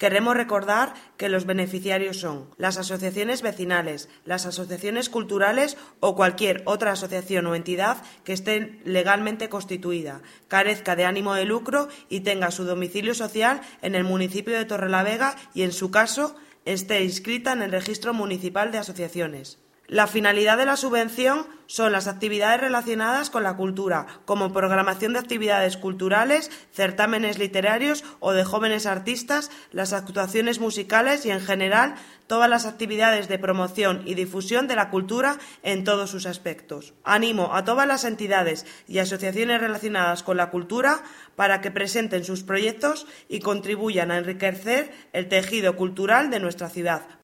Queremos recordar que los beneficiarios son las asociaciones vecinales, las asociaciones culturales o cualquier otra asociación o entidad que esté legalmente constituida, carezca de ánimo de lucro y tenga su domicilio social en el municipio de Torrelavega y, en su caso, esté inscrita en el Registro Municipal de Asociaciones. La finalidad de la subvención son las actividades relacionadas con la cultura, como programación de actividades culturales, certámenes literarios o de jóvenes artistas, las actuaciones musicales y, en general, todas las actividades de promoción y difusión de la cultura en todos sus aspectos. Animo a todas las entidades y asociaciones relacionadas con la cultura para que presenten sus proyectos y contribuyan a enriquecer el tejido cultural de nuestra ciudad.